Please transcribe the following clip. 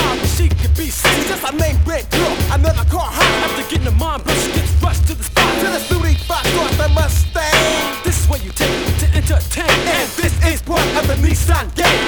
wild, but she could be seen. She's just a name brand girl, another car high. After getting the mom, she gets rushed to the spot. To the studio box, off the Mustang. This is where you take to entertain. And this is part of the Nissan game.